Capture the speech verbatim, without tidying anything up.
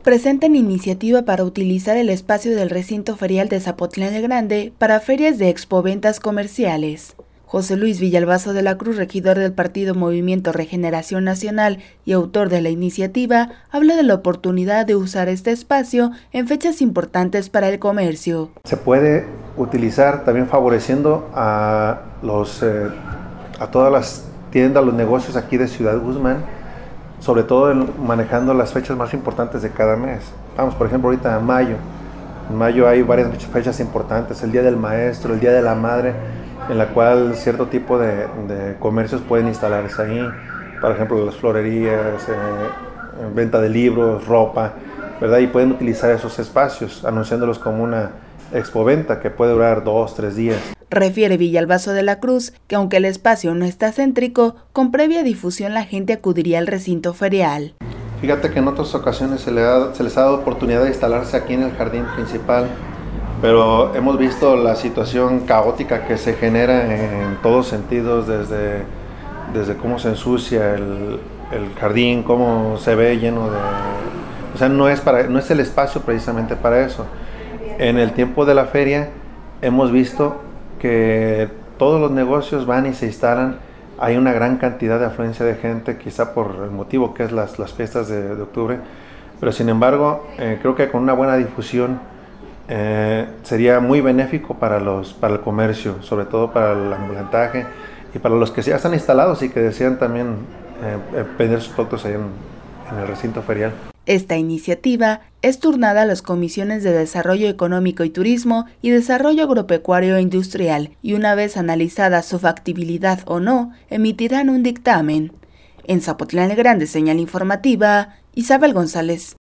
presentan iniciativa para utilizar el espacio del recinto ferial de Zapotlán el Grande para ferias de expoventas comerciales. José Luis Villalbazo de la Cruz, regidor del partido Movimiento Regeneración Nacional y autor de la iniciativa, habla de la oportunidad de usar este espacio en fechas importantes para el comercio. Se puede utilizar también favoreciendo a, los, eh, a todas las tiendas, los negocios aquí de Ciudad Guzmán, sobre todo en, manejando las fechas más importantes de cada mes. Vamos, por ejemplo, ahorita en mayo. En mayo hay varias fechas importantes, el Día del Maestro, el Día de la Madre, en la cual cierto tipo de, de comercios pueden instalarse ahí. Por ejemplo, las florerías, eh, venta de libros, ropa, ¿verdad? Y pueden utilizar esos espacios, anunciándolos como una expoventa que puede durar dos, tres días. Refiere Villalbazo de la Cruz que aunque el espacio no está céntrico, con previa difusión la gente acudiría al recinto ferial. Fíjate que en otras ocasiones se, le ha, se les ha dado oportunidad de instalarse aquí en el jardín principal, pero hemos visto la situación caótica que se genera en todos sentidos, desde, desde cómo se ensucia el, el jardín, cómo se ve lleno de... O sea, no es, para, no es el espacio precisamente para eso. En el tiempo de la feria hemos visto que todos los negocios van y se instalan, hay una gran cantidad de afluencia de gente, quizá por el motivo que es las, las fiestas de, de octubre, pero sin embargo eh, creo que con una buena difusión eh, sería muy benéfico para, los, para el comercio, sobre todo para el ambulantaje y para los que ya están instalados y que desean también eh, vender sus productos ahí en, en el recinto ferial. Esta iniciativa es turnada a las comisiones de Desarrollo Económico y Turismo y Desarrollo Agropecuario e Industrial, y una vez analizada su factibilidad o no, emitirán un dictamen. En Zapotlán el Grande, señal informativa, Isabel González.